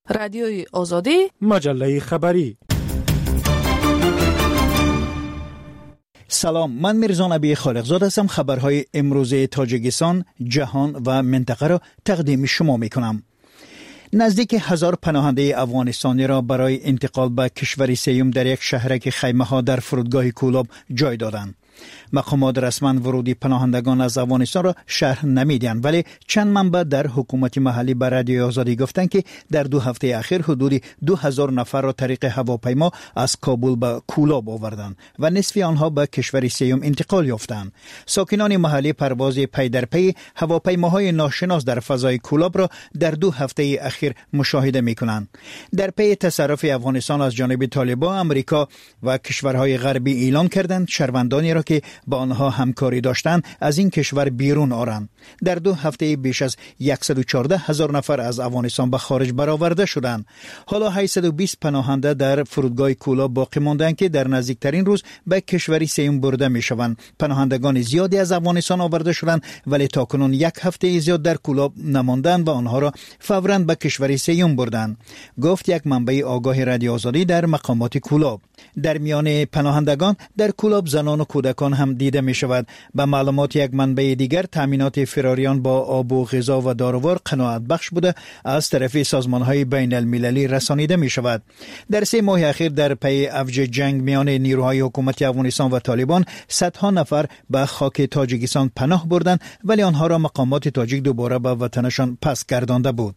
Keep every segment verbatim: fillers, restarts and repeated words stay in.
رادیوی آزادی، مجله خبری. سلام، من میرزا نبی خالقزاد هستم. خبرهای امروز تاجیکستان، جهان و منطقه را تقدیم شما میکنم. نزدیک هزار پناهنده افغانستانی را برای انتقال به کشور سوم در یک شهرک خیمه ها در فرودگاه کولاب جای دادند. مقامات رسما ورودی پناهندگان از افغانستان را شرح نمیدهند، ولی چند منبع در حکومت محلی به رادیوی آزادی گفتند که در دو هفته اخیر حدود دو هزار نفر را طریق هواپیما از کابل به کولاب آوردند و نصف آنها به کشور سوم انتقال یافتند. ساکنان محلی پرواز پی در پی هواپیماهای ناشناس در فضای کولاب را در دو هفته اخیر مشاهده می‌کنند. در پی تصرف افغانستان از جانب طالبان، امریکا و کشورهای غربی اعلام کردند شهروندانی را که با آنها همکاری داشتند از این کشور بیرون آورند. در دو هفته بیش از صد و چهارده هزار نفر از افغانستان به خارج برآورده شدند. حالا هشتصد و بیست پناهنده در فرودگاه کولاب باقی ماندند که در نزدیکترین روز به کشور سوم برده میشوند. پناهندگان زیادی از افغانستان آورده شدند، ولی تاکنون یک هفته زیاد در کولاب نماندند و آنها را فوراً به کشور سوم بردند، گفت یک منبع آگاه رادیو آزادی در مقامات کولاب. در میان پناهندگان در کولاب زنان و کودکان هم دیده می شود. به معلومات یک منبع دیگر، تامینات فراریان با آب و غذا و داروار قناعت بخش بوده از طرف سازمان های بین المللی رسانیده می شود. در سه ماه اخیر در پی اوج جنگ میان نیروهای حکومت افغانستان و طالبان، صدها نفر به خاک تاجیکستان پناه بردند، ولی آنها را مقامات تاجیک دوباره به وطنشان پس گردانده بود.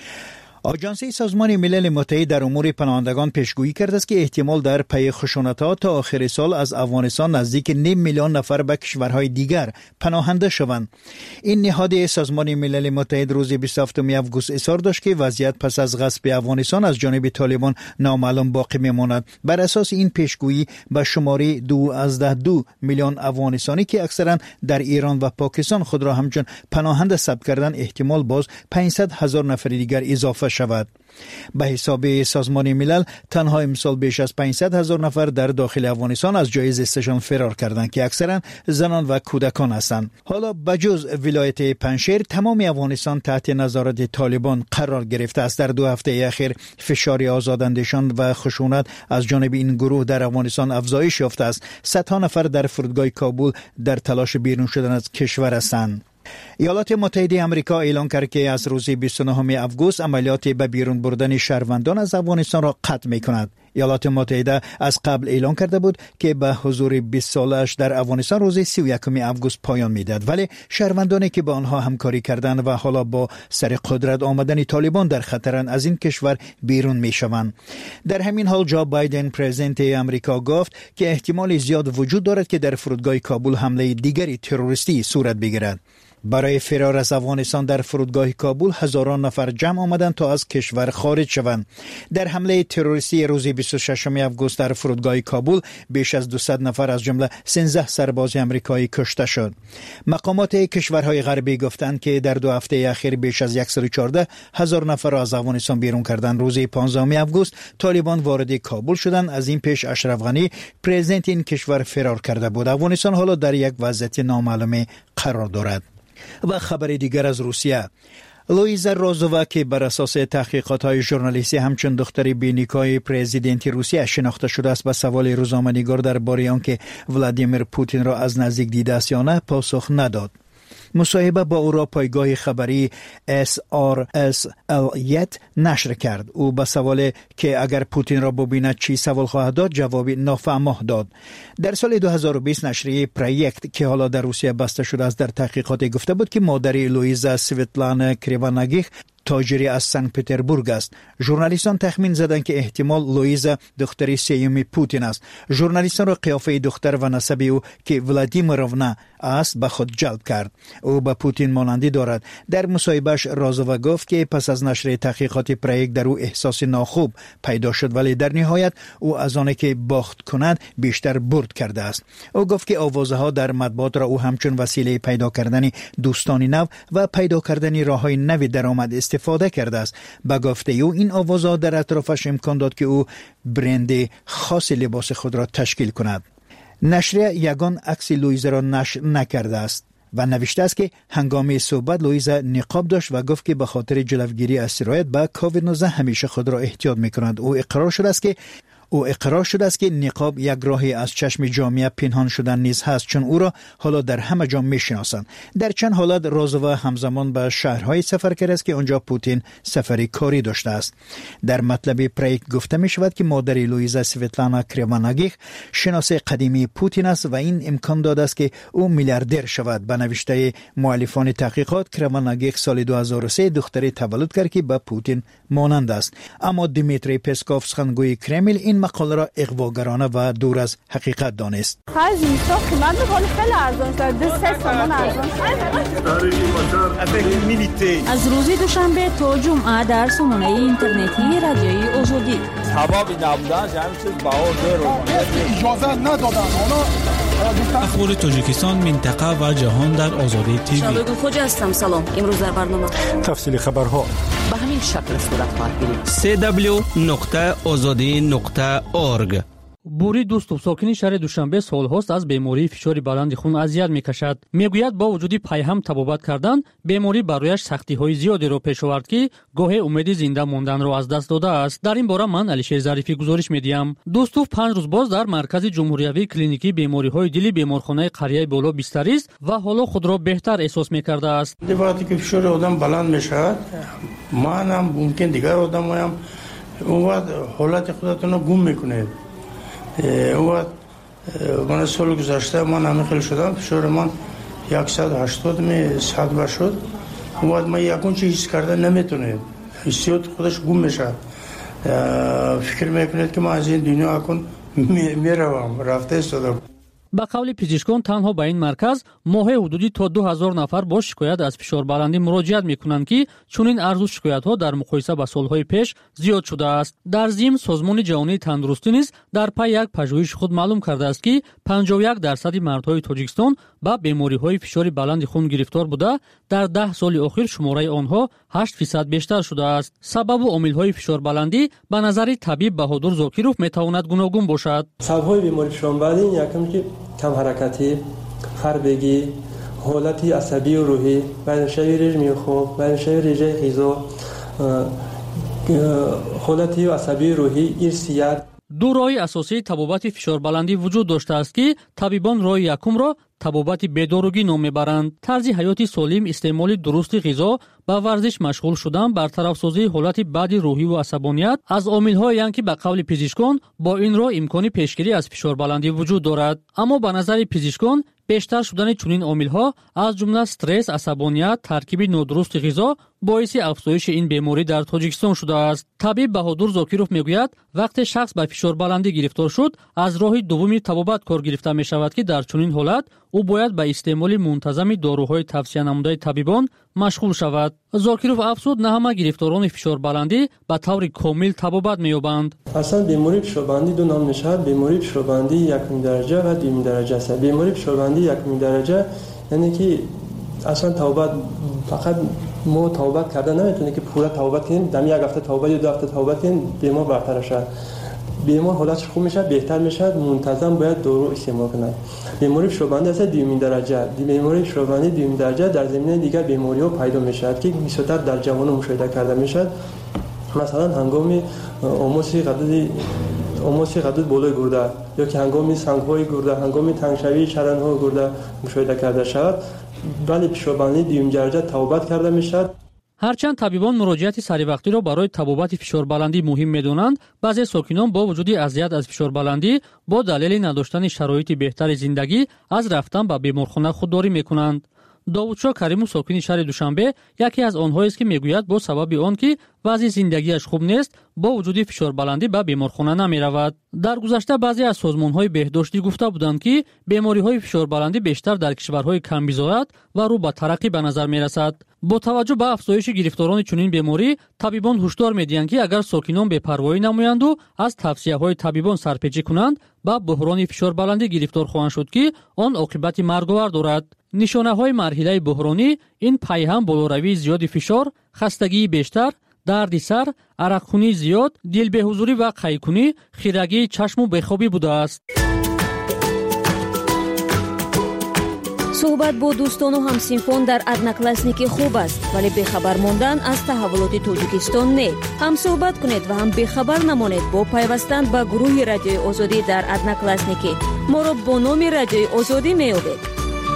آژانس سازمان ملل متحد در امور پناهندگان پیشگویی کرده است که احتمال در پی خشونت‌ها تا آخر سال از افغانستان نزدیک نیم میلیون نفر به کشورهای دیگر پناهنده شوند. این نهاد سازمان ملل متحد روز بیست و هفتم آگوست اظهار داشت که وضعیت پس از غصب افغانستان از جانب طالبان نامعلوم باقی میماند. بر اساس این پیشگویی به شماره دو از دو میلیون افغانستانی که اکثرا در ایران و پاکستان خود را همچون پناهنده ثبت کردند، احتمال باز پانصد هزار نفر دیگر اضافه شود. به حساب سازمان ملل تنها امسال بیش از پانصد هزار نفر در داخل افغانستان از جای زیستشان فرار کردند که اکثرا زنان و کودکان هستند. حالا بجز ولایت پنجشیر، تمام افغانستان تحت نظارت طالبان قرار گرفته است. در دو هفته اخیر فشار آزاداندهشان و خشونت از جانب این گروه در افغانستان افزایش یافته است. صدها نفر در فرودگاه کابل در تلاش بیرون شدن از کشور هستند. ایالات متحده آمریکا اعلام کرد که از روز بیست و نهم آگوست عملیات به بیرون بردن شهروندان از افغانستان را قطع می‌کند. ایالات متحده از قبل اعلام کرده بود که به حضور بیست سالش در افغانستان روز سی و یکم آگوست پایان می‌دهد، ولی شهروندانی که با آنها همکاری کردند و حالا با سر قدرت آمدن طالبان در خطرند از این کشور بیرون می‌شوند. در همین حال جو بایدن پرزیدنت آمریکا گفت که احتمال زیاد وجود دارد که در فرودگاه کابل حمله دیگری تروریستی صورت بگیرد. برای فرار از افغانستان در فرودگاه کابل هزاران نفر جمع آمدند تا از کشور خارج شوند. در حمله تروریستی روز بیست و ششم آگوست در فرودگاه کابل بیش از دویست نفر از جمله سیزده سرباز آمریکایی کشته شد. مقامات کشورهای غربی گفتند که در دو هفته اخیر بیش از صد و چهارده هزار نفر را از افغانستان بیرون کردند. روز پانزدهم آگوست طالبان وارد کابل شدند. از این پیش اشرف غنی پرزیدنت این کشور فرار کرده بود. افغانستان حالا در یک وضعیت نامعلوم قرار دارد. و خبر دیگر از روسیه. لویزا روزووا که بر اساس تحقیقات‌های ژورنالیستی همچون دختر بینیکای پرزیدنت روسیه شناخته شده است، به سوال روزنامه‌نگار درباره آنکه ولادیمیر پوتین را از نزدیک دیده است یا نه پاسخ نداد. مصاحبه با او را پایگاه خبری اس آر اس ال نشر کرد. او به سوال که اگر پوتین را ببیند چی سوال خواهد داد، جواب نافهمه داد. در سال دو هزار و بیست نشریه پروژکت که حالا در روسیه بسته شده است در تحقیقات گفته بود که مادر لویزا سویتلانا کریواناگیخ تاجری از سن پتربورگ است. ژورنالیستان تخمین زدند که احتمال لویزا دختری سیوم پوتین است. ژورنالیستان را قیافه دختر و نسب او که ولادیمیرونا است به خود جلب کرد. او به پوتین مانندی دارد. در مصاحبهش رازووا گفت که پس از نشر تحقیقات پروژکت در او احساس ناخوب پیدا شد، ولی در نهایت او از آنه که باخت کند بیشتر برد کرده است. او گفت که آوازها در مطبوعات را او همچون وسیله پیدا کردن دوستان نو و پیدا کردن راه‌های نو درآمد استفاده کرده است. به گفته او این آوازها در اطرافش امکان داد که او برند خاص لباس خود را تشکیل کند. نشریه یگان عکس لویزا را نشر نکرده است. و نوشته است که هنگام صحبت لویزا نقاب داشت و گفت که به خاطر جلوگیری از سرایت به کووید نوزده همیشه خود را احتیاط می‌کند. او اقرار شده است که او اقرار شده است که نقاب یک راهی از چشم جامعه پنهان شدن نیز هست، چون او را حالا در همه جا میشناسند. در چند حالت رازووا همزمان به شهرهای سفر کرده است که آنجا پوتین سفری کاری داشته است. در مطلب پروژه گفته می شود که مادر لویزا سویتلانا کریواناگیخ شناس قدیمی پوتین است و این امکان داده است که او میلیاردر شود. به نوشته مؤلفان تحقیقات، کریواناگیخ سال دو هزار و سه دختری تولد کرد که به پوتین مانند است. اما دیمیتری پسکوف سخنگوی کرمل این مقاله را اغواگرانه و دور از حقیقت دانست. از روز دوشنبه تا جمعه در سامانه اینترنتی رادیوی آزادی اجازه ندادن. اخبار تاجیکستان، منطقه و جهان در آزادی تیوی. شادو خوجا هستم. سلام. امروز در برنامه تفصیل خبرها به همین شکل صورت خواهد گرفت. سی دبلیو نقطه آزادی نقطه اورگ. بوری دوستو ساکنی شهر دوشنبه سالهاست از بیماری فشار بلند خون اذیت میکشد. میگوید با وجودی پیهم تبابت کردن بیماری برایش سختی های زیادی را پیش آورد که گاهی امید زنده ماندن را از دست داده است. در این باره من علیشیر ظریفی گزارش میدیم. دوستو پنج روز باز در مرکز جمهوریوی کلینیکی بیماری های دلی بیمارخانه قریه بالا بیستری است و حالا خود را بهتر احساس میکرده است. وقتی که فشار آدم بلند میشود، من هم ممکن دیگر آدم هم اون وقت حالت خودتون رو گم میکنید. اون من سال گذشته من همه خیلی شدم، فشار من صد و هشتاد می صد بر شد. اون وقت من یکون چی حس کرده نمیتونه، حسیات خودش گم میشه. فکر میکنید که من از این دنیا اکن میروم، رفته استادم. با قول پزشکان تنها به این مرکز ماهی حدودی تا دو هزار نفر با شکایت از فشار بلندی مراجعت میکنند که چنین ارزش شکایت ها در مقایسه با سالهای پیش زیاد شده است. در ضمن سازمان جهانی تندرستی نیز در پی یک پژوهش خود معلوم کرده است که پنجاه و یک درصد مردهای تاجیکستان با بیماری های فشار بلند خون گرفتار بوده. در ده سال اخیر شماره آنها هشت درصد بیشتر شده است. سبب و عامل های فشار بلندی به نظر طبیب بهادر زاکیروف میتواند گوناگون باشد. سبب های بیماری فشار بلند یکم که کم حرکتی، خربگی، حالتی عصبی و روحی، برنشوی رژیم خوب، برنشوی رژه غذا، حالتی عصبی روحی، ارثیت. دو راه اساسی تبابت فشار بلندی وجود داشته است که طبیبان راه یکم را تبابت بیداروگی نام میبرند. طرز حیات سالم، استعمال درست غذا، با ورزش مشغول شدن، برطرف سازی حالت بد روحی و عصبانیت از عامل‌هایی اند که به قول پزشکان با این راه امکان پیشگیری از فشار بلندی وجود دارد. اما به نظر پزشکان بیشتر شدن چنین عامل‌ها از جمله استرس، عصبانیت، ترکیب نادرست غذا باعث افزایش این بیماری در تاجیکستان شده است. طبیب بهادر زاکیروف میگوید وقتی شخص به فشار بلندی گرفتار شد، از راه دومی تبابت کار گرفته می شود که در چنین حالت او باید به استعمال منتظم داروهای توصیه نموده طبیبان مشغول شود. زاکیروف افزود نه همه گرفتاران فشار بلندی به طور کامل تبابت می‌یابند. اصلا بیماری فشار بلندی دو نام می‌شود. بیماری فشار بلندی یکم درجه و دوم درجه است. بیماری فشار بلندی یکم درجه یعنی که اصلا توبت فقط ما توبت کردن نمیتونه که پورا توبت کنیم، دمی یک هفته توبت یا دو هفته توبت کنیم بیمار برطرف شد. بیمار حالتش خوب میشه، بهتر میشه، منتظم باید دارو استعمال کنه. بیماری فشار بلندی است دومین درجه. بیماری فشار بلندی دومین درجه در زمینه دیگر بیماری‌ها پیدا میشه که بیشتر در جوانان مشاهده کرده میشه. مثلا هنگام آموسی قدودی آموسی قدود بالای گرده یا که هنگام سنگ‌های گرده، هنگام تنگشوی شرن‌ها گرده مشاهده کرده شود. ولی فشار بلندی دومین درجه توبت کرده میشه. هرچند طبیبان مراجعت سریع را برای تبابت فشار بلندی مهم می‌دانند، بعضی ساکنان با وجود اذیت از فشار بلندی با دلیل نداشتن شرایط بهتر زندگی از رفتن به بیمارخانه خودداری می‌کنند. داوودشاه کریمو ساکن شهر دوشنبه یکی از آنهایی است که میگوید با سبب آن که وضع زندگیش خوب نیست با وجود فشار بلندی به بیمارخانه نمی‌رود. در گذشته بعضی از سازمان‌های بهداشتی گفته بودند که بیماری‌های فشار بلندی بیشتر در کشورهای کم بزاعت و رو به ترقی به نظر می‌رسد. با توجه به افزایش گرفتاران چنین بیماری، طبیبان هشدار می‌دهند که اگر ساکنان بی‌پروایی نمایند و از توصیه‌های طبیبان سرپیچی کنند، با بحران فشار بلندی گرفتار خواهند شد که آن عاقبت مرگ‌آور دارد. نشانه‌های مرحله بحرانی این پیهم بالاروی زیاد فشار، خستگی بیشتر، درد سر، عرقخونی زیاد، دل بی‌حضوری و قیکنی، خیرگی چشم و بیخوابی بوده است. صحبت با دوستان و همسینفان در ادناکلاسنیکی خوب است، ولی بخبر ماندن از تحولات تاجیکستان نه. هم صحبت کنید و هم بخبر نمانید با پیوستن به گروه رادیوی آزادی در ادناکلاسنیکی. ما را با نام رادیوی آزادی می‌یابید.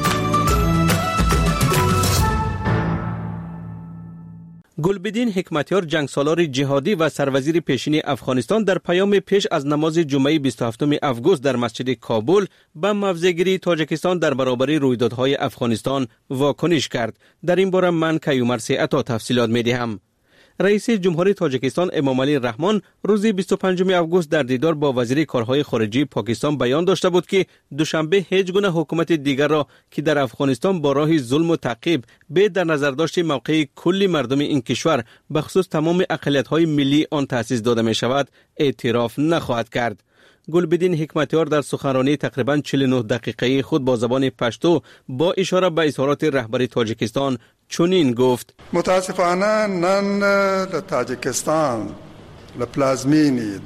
گلبدین حکمتیار جنگسالار جهادی و سروزیر پیشین افغانستان در پیام پیش از نماز جمعه بیست و هفتم آگوست در مسجد کابل به موضع‌گیری تاجیکستان در برابر رویدادهای افغانستان واکنش کرد. در این باره من کیومرث عطا تفصیلات می‌دهم. رئیس جمهوری تاجیکستان امامعلی رحمان روز بیست و پنجم آگوست در دیدار با وزیر کارهای خارجه پاکستان بیان داشته بود که دوشنبه هیچ گونه حکومت دیگر را که در افغانستان با راه ظلم و تعقیب به در نظر داشت موقع کل مردم این کشور به خصوص تمام اقلیت‌های ملی آن تأسیس داده می شود اعتراف نخواهد کرد. گلبدین حکمتیار در سخنرانی تقریباً چهل و نه دقیقه‌ای خود با زبان پشتو با اشاره به اظهارات رهبر تاجیکستان چنین گفت: متاسفانه نن در تاجیکستان لپلازمینی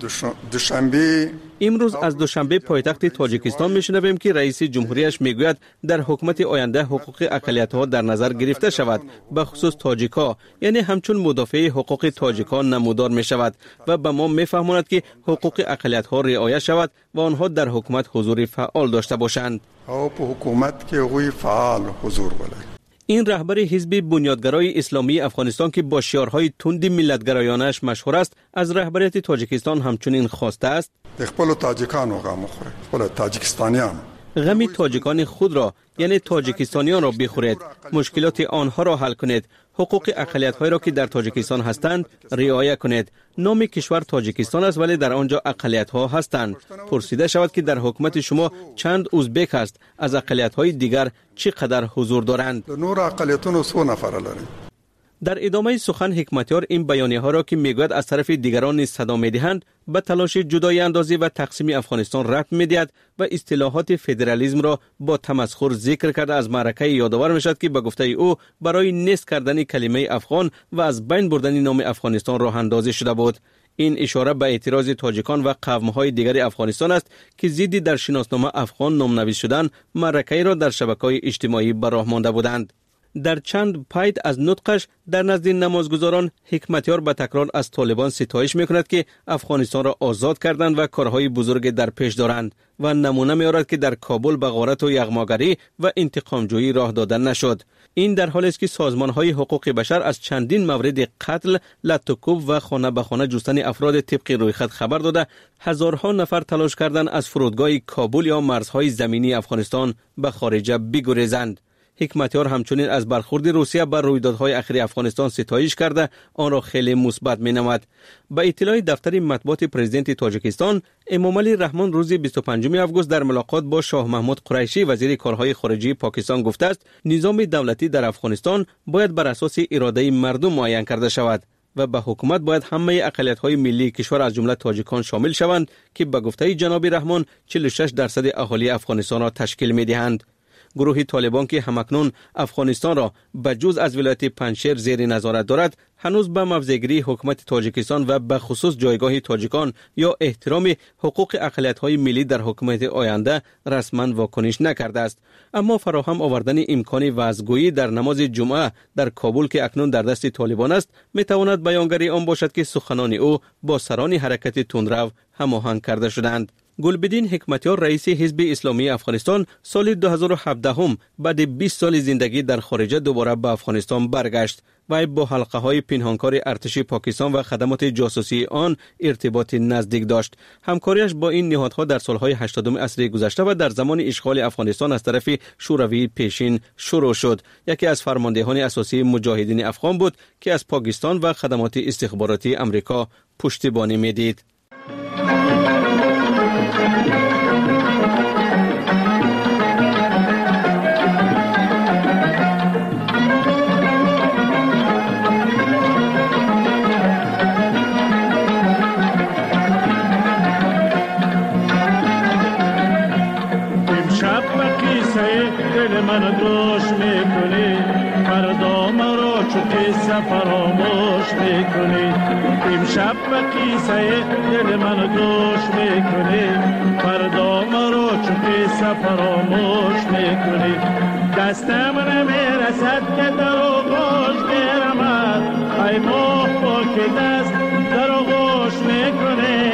دوشنبه امروز از دوشنبه پایتخت تاجیکستان میشنویم که رئیس جمهوریش میگوید در حکومت آینده حقوق اقلیت‌ها در نظر گرفته شود، به خصوص تاجیک‌ها، یعنی همچون مدافع حقوق تاجیکان نمودار می شود و به ما میفهماند که حقوق اقلیت‌ها رعایت شود و آنها در حکومت حضور فعال داشته باشند. او په حکومت کې هغوی فعال حضور ولري. این رهبر حزب بنیادگرای اسلامی افغانستان که با شعارهای تند ملتگرایانش مشهور است، از رهبریت تاجیکستان همچنین خواسته است خپل تاجیکانو غم بخورید، خپل تاجیکستانیان غم تاجیکان خود را یعنی تاجیکستانیان را بخورید، مشکلات آنها را حل کنید، حقوق اقلیت‌های را که در تاجیکستان هستند رعایت کنید. نام کشور تاجیکستان است ولی در آنجا اقلیت‌ها هستند. پرسیده شود که در حکومت شما چند ازبک است، از اقلیت‌های دیگر چقدر حضور دارند؟ نور اقلیتونو سو نفر لري. در ادامه سخن حکمتیار این بیانیه ها را که میگوید از طرف دیگران نیز صدا میدهند به تلاش جدای اندازی و تقسیم افغانستان ربط میدهد و اصطلاحات فدرالیسم را با تمسخر ذکر کرده از معرکه یادآور میشد که به گفته او برای نیست کردن کلمه افغان و از بین بردن نام افغانستان راه اندازی شده بود. این اشاره به اعتراض تاجیکان و قوم‌های دیگر افغانستان است که ضد در شناسنامه افغان نامنویس شدن معرکه را در شبکه‌های اجتماعی به راه مانده بودند. در چند پایت از نطقش در نزد نمازگزاران حکمتیار به تکرار از طالبان ستایش میکند که افغانستان را آزاد کردند و کارهای بزرگ در پیش دارند و نمونه میارد که در کابل به غارت و یغماگری و انتقامجویی راه دادن نشد. این در حالی است که سازمان‌های حقوق بشر از چندین مورد قتل، لطوکوب و خانه به خانه جستن افراد طبق رویخط خبر داده، هزارها نفر تلاش کردند از فرودگاه کابل یا مرزهای زمینی افغانستان به خارج بگریزند. حکمتیار همچنین از برخورد روسیه بر رویدادهای اخیر افغانستان ستایش کرده آن را خیلی مثبت مینامد. به اطلاع دفتر مطبوعات پرزیدنت تاجیکستان، امامعلی رحمان روز بیست و پنجم آگوست در ملاقات با شاه محمود قریشی وزیر کارهای خارجه پاکستان گفته است نظام دولتی در افغانستان باید بر اساس اراده مردم معین کرده شود و به حکومت باید همه اقلیت‌های ملی کشور از جمله تاجیکان شامل شوند که به گفته جناب رحمان چهل و شش درصد اهالی افغانستان را تشکیل می‌دهند. گروه طالبان که همکنون افغانستان را به جز از ولایت پنجشیر زیر نظارت دارد، هنوز به موضع‌گیری حکومت تاجیکستان و به خصوص جایگاه تاجیکان یا احترام حقوق اقلیت‌های ملی در حکومت آینده رسما واکنش نکرده است. اما فراهم آوردن امکان وعظگویی در نماز جمعه در کابل که اکنون در دست طالبان است، میتواند بیانگری آن باشد که سخنان او با سران حرکت تندرو هماهنگ کرده شدند. گلبدین حکمتیار رئیس حزب اسلامی افغانستان سال دو هزار و هفده هم بعد بیست سال زندگی در خارج دوباره به افغانستان برگشت و با حلقه های پنهانکار ارتش پاکستان و خدمات جاسوسی آن ارتباط نزدیک داشت. همکاریش با این نهادها در سالهای هشتادم عصر گذشته و در زمان اشغال افغانستان از طرف شوروی پیشین شروع شد. یکی از فرماندهان اساسی مجاهدین افغان بود که از پاکستان و خدمات استخباراتی امریکا پشتیبانی میدید. من گوش میکنی فردا مرا چو قصه فراموش میکنی امشب به قصه دل من گوش میکنی فردا مرا چو قصه فراموش میکنی دستم نمیرسد که در آغوش گیرمت ای ماه با که دست در آغوش میکنه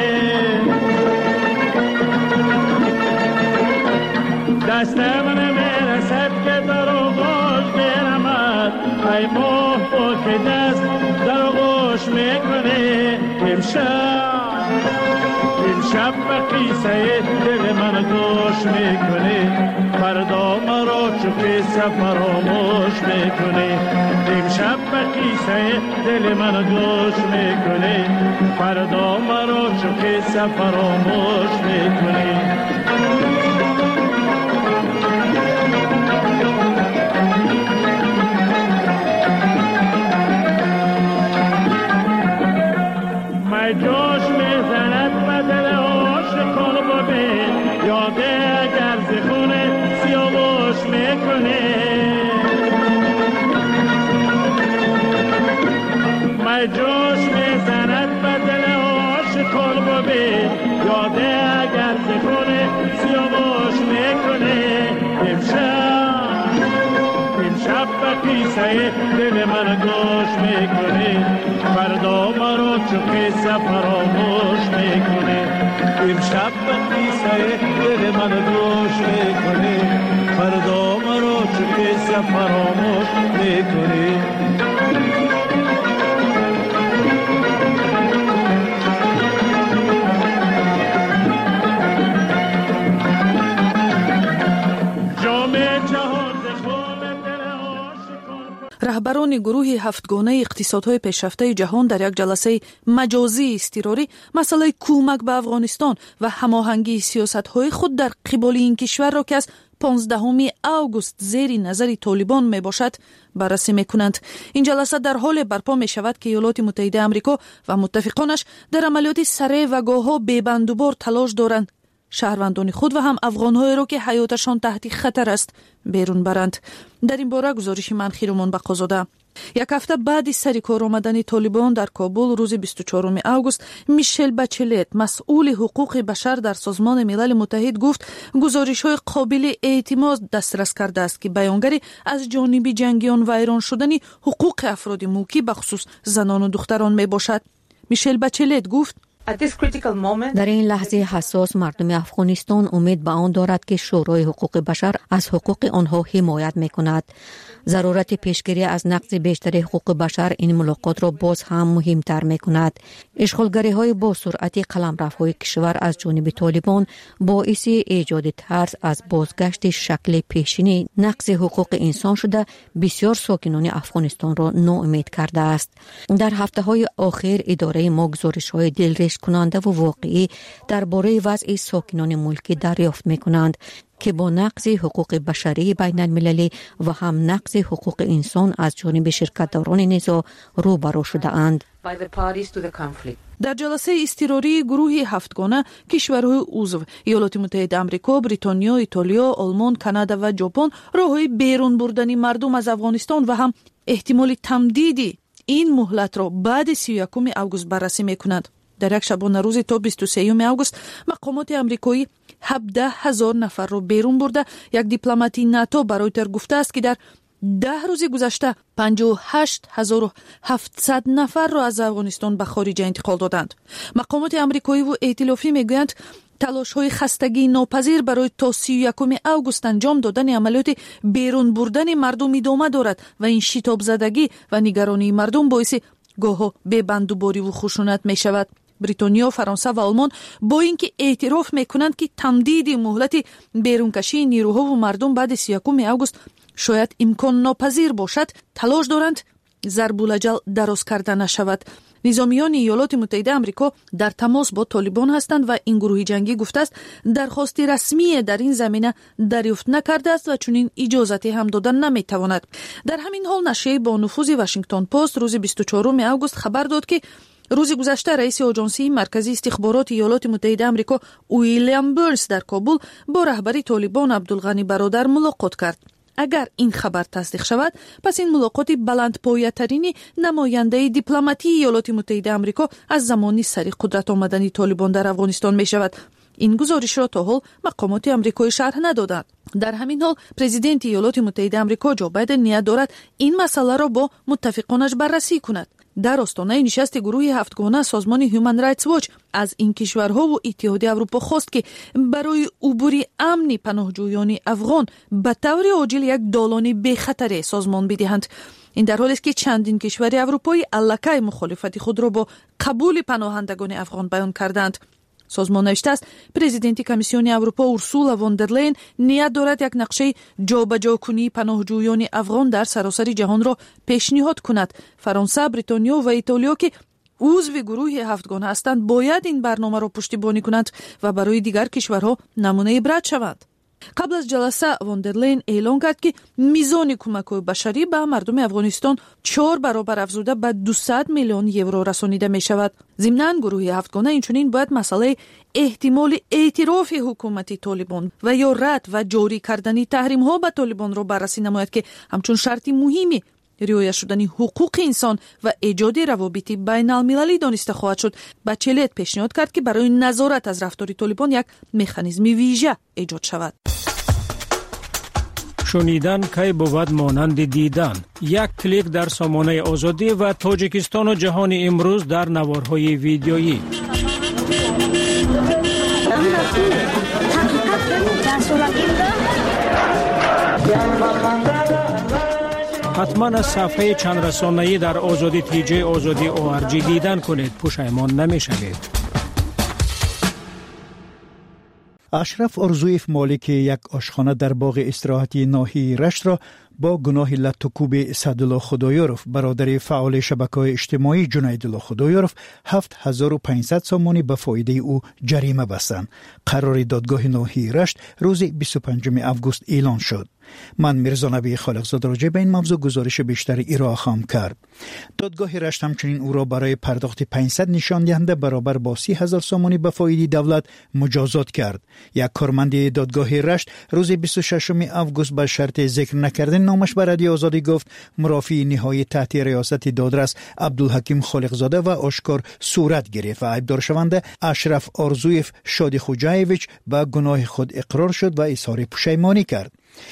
دستم نمیرسد که در آغوش گیرمت ای ماه با که دست در آغوش میکنه امشب امشب به قیصه دل من گوش میکنه فردا مرا چو قصه فراموش میکنه امشب به قیصه دل من گوش میکنه فردا مرا چو قصه فراموش میکنه مای جوش میزند بدل عاشقان ببین یاده اگر زخونه سیاوش میکنه مای جوش میزند بدل عاشقان ببین یاده اگر زخونه سیاوش میکنه امشب امشب به قیصه دل من گوش میکنه فردا مرا چو قصه فراموش میکنه امشب به قیصه دل من گوش میکنه فردا مرا چو قصه فراموش میکنه раҳбарони гурӯҳи ҳафтгонаи иқтисодҳои пешрафтаи ҷаҳон дар як ҷаласаи маҷозии изтирорӣ масъалаи кӯмак ба Афғонистон ва ҳамоҳангии сиёсатҳои худ дар қиболи ин кишварро ки аз понздаҳуми август зери назари толибон мебошад баррасӣ мекунанд. ин ҷаласа дар ҳоле барпо мешавад ки иёлоти муттаҳидаи амрико ва муттафиқонаш дар амалиёти саре ва гоҳҳо бебандубор талош доранд шаҳрвандони худ ва ҳам афғонҳоеро ки ҳаёташон таҳти хатар аст берун баранд. дар ин бора гузориши ман Хиромон Бақозода. як ҳафта баъди сари кор омадани толибон дар Кобул рӯзи бисту чорум август Мишел Бачелет масъули ҳуқуқи башар дар Созмони Милали Муттаҳид гуфт гузоришҳои қобили эътимод дастрас кардааст ки баёнгари аз ҷониби ҷангиён вайрон шудани ҳуқуқи афроди мӯкӣ бахусус занону духтарон мебошад. Мишел Бачелет гуфт дар ин лаҳзаи ҳассос мардуми Афғонистон умед ба он дорад ки шӯрои ҳуқуқи башар аз ҳуқуқи онҳо ҳимоят мекунад. зарурати пешгирӣ аз нақзи бештари ҳуқуқи башар ин мулоқотро боз ҳам муҳимтар мекунад. ишғолгариҳои бо суръати қаламрафҳои кишвар аз ҷониби толибон боиси эҷоди тарс аз бозгашти шакли пешини нақзи ҳуқуқи инсон шуда бисёр сокинони Афғонистонро ноумед кардааст. дар ҳафтаҳои охир идораи мо гузоришҳои дилрезкунандаву воқеӣ дар бораи вазъи сокинони мулкӣ дарёфт мекунанд که با نقض حقوق بشری بین المللی و هم نقض حقوق انسان از جانب شرکتداران نزاع روبرو شده اند. در جلسه اضطراری گروه هفتگانه کشورهای عضو ایالات متحده آمریکا، بریتانیا، ایتالیا، آلمان، کانادا و ژاپن راههای بیرون بردن مردم از افغانستان و هم احتمال تمدید این مهلت را بعد سی و یکم آگوست بررسی میکنند. در یک شبانه روز تا بیست و سوم آگوست مقامات آمریکایی هفده هزار نفر رو بیرون برده. یک دیپلماتی ناتو برای تر گفته است که در ده روز گذشته پنجاه و هشت هزار و هفتصد نفر رو از افغانستان به خارج انتقال دادند. مقامات آمریکایی و ائتلافی میگویند تلاش‌های خستگی ناپذیر برای تا سی و یکم آگوست انجام دادن عملیات بیرون بردن مردم ادامه دارد و این شتاب زدگی و نگرانی مردم باعث گاه ببندوباری و خشونت می شود. بریتانیا، فرانسه و آلمان با اینکه اعتراف میکنند که تمدید مهلت بیرونکشی نیروها و مردم بعد سی و یکم آگوست شاید امکان ناپذیر باشد، تلاش دارند ضرب الاجل دراز کرده نشود. نظامیان ایالات متحده آمریکا در تماس با طالبان هستند و این گروه جنگی گفته است درخواست رسمی در این زمینه دریافت نکرده است و چنین اجازتی هم دادن نمیتواند. در همین حال نشریه با نفوذ واشنگتن پست روز بیست و چهارم آگوست خبر داد که روز گذشته رئیس آژانسی مرکزی استخبارات ایالات متحده آمریکا ویلیام برنز در کابل با رهبر طالبان عبدالغنی برادر ملاقات کرد. اگر این خبر تصدیق شود پس این ملاقات بلندپایه‌ترین نماینده دیپلماتی ایالات متحده آمریکا از زمانی سری قدرت آمدن طالبان در افغانستان می شود. این گزارش را تا حال مقامات آمریکایی شرح ندادند. در همین حال پرزیدنت ایالات متحده آمریکا جو بایدن نیت دارد این مسئله را با متفقانش بررسی کند. در آستانه نشست گروه هفتگانه سازمان هیومن رایتس واچ از این کشورها و اتحادیه اروپا خواست که برای عبور امنی پناهجویان افغان به طور عاجل یک دالان بی خطر سازمان بدهند. این در حالی است که چندین کشور اروپایی الکی مخالفت خود را با قبول پناهندگان افغان بیان کردند. سازمان نوشته است پرزیدنت کمیسیون اروپا اورسولا واندرلاین نیت دارد یک نقشه جابجا کنی پناهجویان افغان در سراسر جهان را پیشنهاد کند. فرانسه، بریتانیا و ایتالیا که عضو گروه هفتگانه هستند باید این برنامه را پشتیبانی کنند و برای دیگر کشورها نمونه عبرت شوند. قبل از جلسه واندرلاین اعلام کرد که میزان کمک‌های بشری به مردم افغانستان چهار برابر افزوده به دویست میلیون یورو رسانیده می شود. ضمناً گروه هفتگانه اینچنین باید مسئله احتمال اعتراف حکومت طالبان و یا رد و جاری کردن تحریم ها به طالبان را بررسی نماید که همچون شرط مهمی رعایت شدن حقوق انسان و ایجاد روابط بین المللی دانسته خواهد شد. بچلت پیشنهاد کرد که برای نظارت از رفتار طالبان یک مکانیزم ویژه ایجاد شود. شنیدن کی بود مانند دیدن. یک کلیک در سامانه آزادی و تاجیکستان و جهان امروز در نوارهای ویدیویی. حتما از صفحه چند رسانه‌ای در آزادی تیجی آزادی او ار جی دیدن کنید، پشیمان نمی‌شوید. اشرف ارزویف مالک یک آشخانه در باغ استراحتی ناحیه رشت را با گناه لط و کوب سعدالله خدایارف برادر فعال شبکه‌های اجتماعی جنیدالله خدایارف هفت هزار و پانصد سامانی به فایده او جریمه بستند. قرار دادگاه ناحیه رشت روز بیست و پنجم آگوست اعلان شد. من میرزا نبی خالقزاده راجع به این موضوع گزارش بیشتری ارائه خواهم کرد. دادگاه رشت همچنین او را برای پرداخت پانصد نشان دهنده برابر با سی هزار سامانی به فایده دولت مجازات کرد. یک کارمند دادگاه رشت روز بیست و ششم آگوست به شرط ذکر نکردن نامش به رادیو آزادی گفت مرافع نهایی تحت ریاست دادرس عبدالحکیم خالقزاده و آشکار صورت گرفت و عیبدار شونده اشرف ارزویف شادی خوجایویچ به گناه خود اقرار شد و اظهار پشیمانی کرد.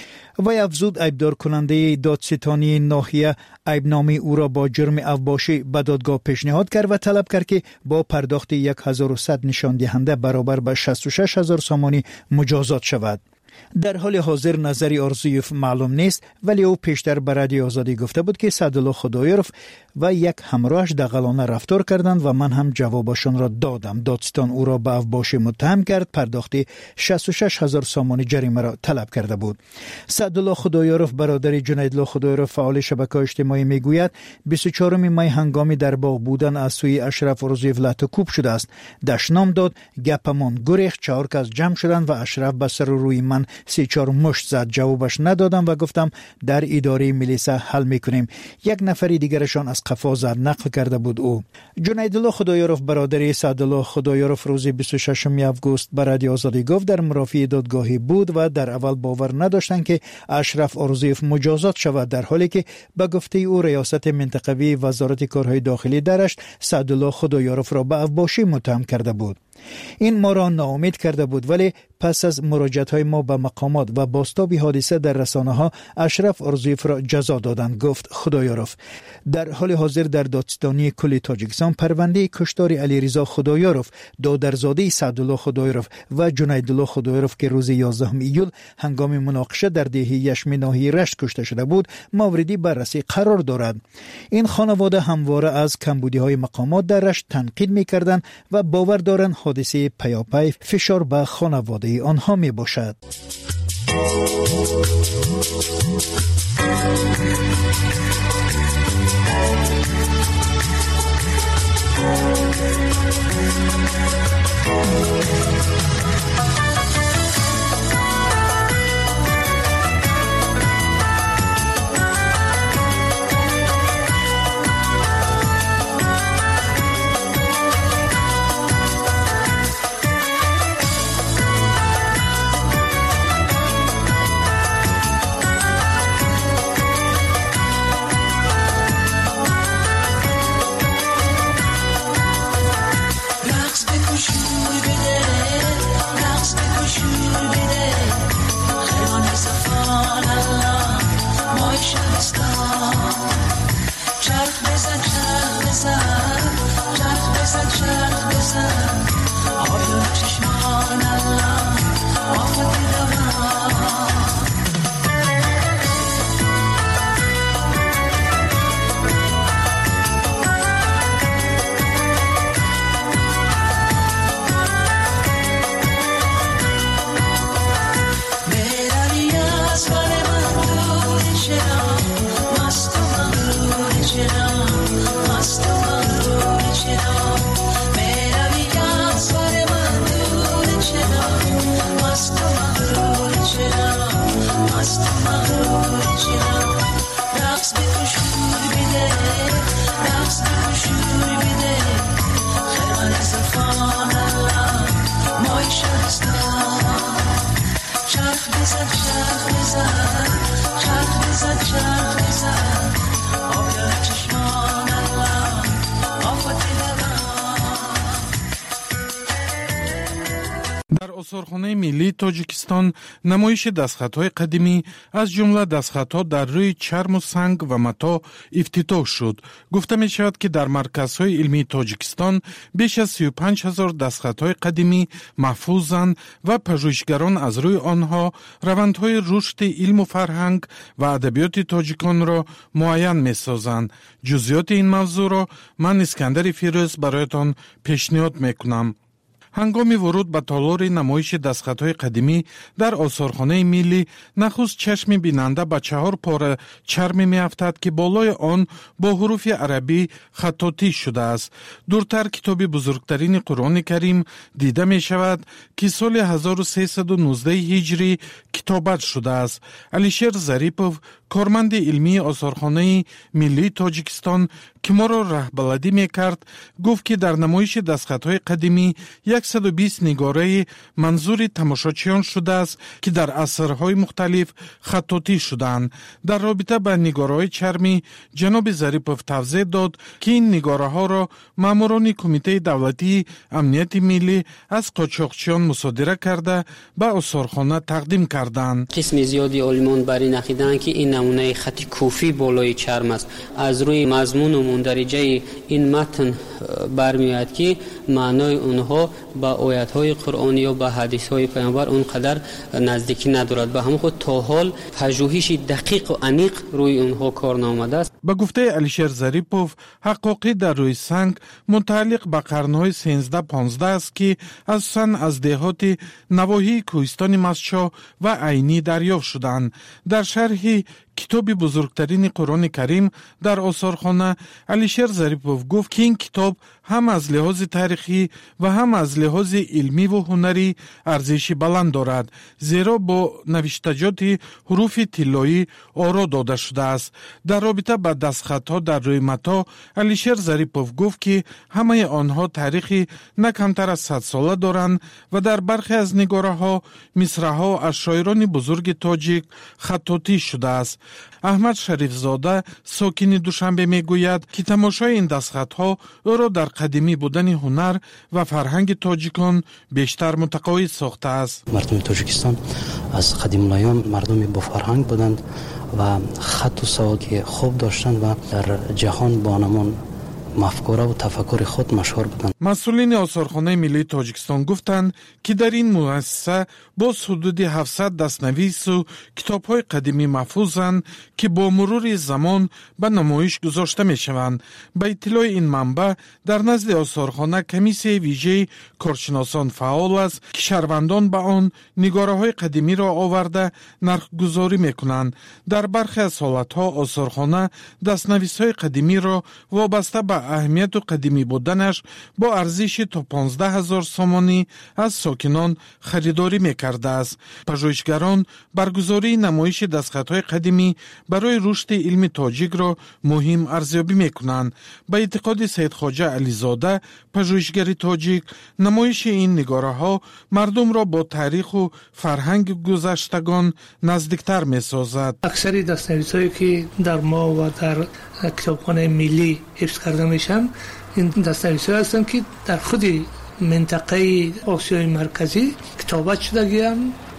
وی افزود عیبدار کننده دادستانی ناحیه عیبنامه او را با جرم اوباشی به دادگاه پیشنهاد کرد و طلب کرد که با پرداخت هزار و صد نشان دهنده برابر به شصت و شش هزار سامانی مجازات شود. در حال حاضر نظری ارزویف معلوم نیست، ولی او پیشتر به رادیو آزادی گفته بود که سعدالله خدایارف و یک همراهش دغلانه رفتار کردند و من هم جوابشان را دادم. دادستان او را به اوباشی متهم کرد، پرداخت شصت و شش هزار سامان جریمه را طلب کرده بود. سعدالله خدایارف برادر جنیدالله خدایارف فعال شبکه اجتماعی میگوید بیست و چهارم می هنگامی در باغ بودن از سوی اشرف ارزویف لط و کوب شده است. دشنام داد، گپمان گریخت، چهار کس جمع شدند و اشرف به سر و روی من سی چهار مشت زد. جوابش ندادم و گفتم در اداره ملیسا حل میکنیم. یک نفر دیگرشان از قفا زد، نقل کرده بود او. جنیدالله خدایارف برادر سعدالله خدایارف روز بیست و ششم آگوست به رادیو آزادی گفت در مرافع دادگاهی بود و در اول باور نداشتند که اشرف ارزویف مجازات شود، در حالی که به گفته او ریاست منطقوی وزارت کارهای داخلی درشت سعدالله خدایارف را به اوباشی متهم کرده بود. این ما را ناامید کرده بود، ولی پس از مراجعت‌های ما به مقامات و بازتاب حادثه در رسانه‌ها اشرف ارزویف را جزا دادند، گفت خدایارف. در حال حاضر در دادستانی کل تاجیکستان پرونده کشتار علیرضا خدایارف، دادرزاده سعدالله خدایارف و جنیدالله خدایارف که روز یازدهم ایول هنگام مناقشه در دهه یشم ناحیه رشت کشته شده بود موردی بررسی قرار دارد. این خانواده همواره از کمبودی‌های مقامات در رشت تنقید می‌کردند و باور دارند حادثه پیاپی فشار به خانواده آنها می باشد. بزن آیا چشمان الله آفت دوام آثارخانه ملی تاجیکستان نمایش دستخطهای قدیمی از جمله دستخطها در روی چرم و سنگ و متا افتتاح شد. گفته می شود که در مرکزهای علمی تاجیکستان بیش از سی و پنج هزار دستخطهای قدیمی محفوظند و پژوهشگران از روی آنها روندهای رشد علم و فرهنگ و ادبیات تاجیکان را معین می سازند. جزئیات این موضوع را من اسکندر فیروز برایتان پیشنهاد می کنم. هنگام ورود به تالار نمایش دستخطهای قدیمی در آثارخانه ملی نخست چشم بیننده به چهار پاره چرم میافتد که بالای آن با حروف عربی خطاطی شده است. دورتر کتاب بزرگترین قرآن کریم دیده می شود که سال هزار و سیصد و نوزده هجری کتابت شده است. علیشیر ظریپوف کارمند علمی آثارخانه ملی تاجیکستان که ما را رهبردی میکرد گفت که در نمایش دستخطهای قدیمی صد و بیست نگاره منظور تماشاچیان شده است که در عصرهای مختلف خطاطی شدند. در رابطه با نگاره‌های چرمی جناب ظریپوف توضیح داد که این نگاره ها را ماموران کمیته دولتی امنیت ملی از قاچاقچیان مصادره کرده به آثارخانه تقدیم کردند. قسم زیادی عالمان بر این عقیده‌اند که این نمونه خط کوفی بالای چرم است. از روی مضمون و مندرجه این متن برمیاد که معنای اونها با آیات‌های قرآنی یا با حدیث‌های پیامبر اونقدر نزدیکی ندارد. به همون خود تا حال پژوهش دقیق و عمیق روی اونها کار نامده است. به گفته علیشیر ظریپوف حقایق در روی سنگ متعلق به قرن‌های سیزده پانزده است که از سن از دهات نواحی کوهستان مسچا و عینی دریافت شدند. در شرح کتاب بزرگترین قرآن کریم در آثارخانه علیشیر ظریپوف گفت که این کتاب هم از لحاظ تاریخی و هم از لحاظ علمی و هنری ارزش بلند دارد، زیرا با نوشتجات حروف طلایی آرا داده شده است. در رابطه با دستخطها در روی متا علیشیر ظریپوف گفت که همه آنها تاریخی نه کمتر از صد ساله دارند و در برخی از نگاره‌ها مصرع‌ها از شاعران بزرگ تاجیک خطاطی شده است. احمد شریفزاده ساکن دوشنبه میگوید که تماشای این دستخطها او را در قدیمی بودن هنر و فرهنگ تاجیکان بیشتر متقاعد ساخته است. مردم تاجیکستان از قدیم الایام مردم با فرهنگ بودند و خط و سواد خوب داشتند و در جهان با نمان مفکوره و تفکر خود مشهور بودند. مسئولین آثارخانه ملی تاجیکستان گفتند که در این مؤسسه با حدود هفتصد دستنویس و کتاب‌های قدیمی محفوظند که با مرور زمان به نمایش گذاشته می‌شوند. به اطلاع این منبع در نزد آثارخانه کمیسیه ویژه کارشناسان فعال است که شهروندان به آن نگاره‌های قدیمی را آورده نرخ‌گذاری می‌کنند. در برخی از حالت‌ها آثارخانه دستنویس‌های قدیمی را وابسته به اهمیت و قدیمی بودنش با ارزش تا پانزده هزار سامانی از ساکنان خریداری میکرده است. پژوهشگران برگزاری نمایش دستخطهای قدیمی برای رشد علم تاجیک را مهم ارزیابی میکنند. به اعتقاد سید خواجه علیزاده پژوهشگر تاجیک، نمایش این نگاره‌ها مردم را با تاریخ و فرهنگ گذشتگان نزدیکتر میسازد. اکثر دستنویس‌هایی که در ما و در کتابخانه ملی حفظ کرده میشن این دستنویس‌ها هستند که در خود منطقه آسیای مرکزی کتابت شدگی هم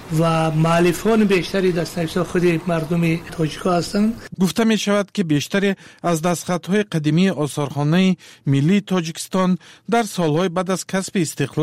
و مؤلفان بیشتری دست‌نویس‌ها خود مردم تاجیک هستند. گفته می شود که بیشتر از دستخط‌های قدیمی آثارخانه ملی تاجیکستان در سالهای بعد از کسب استقلال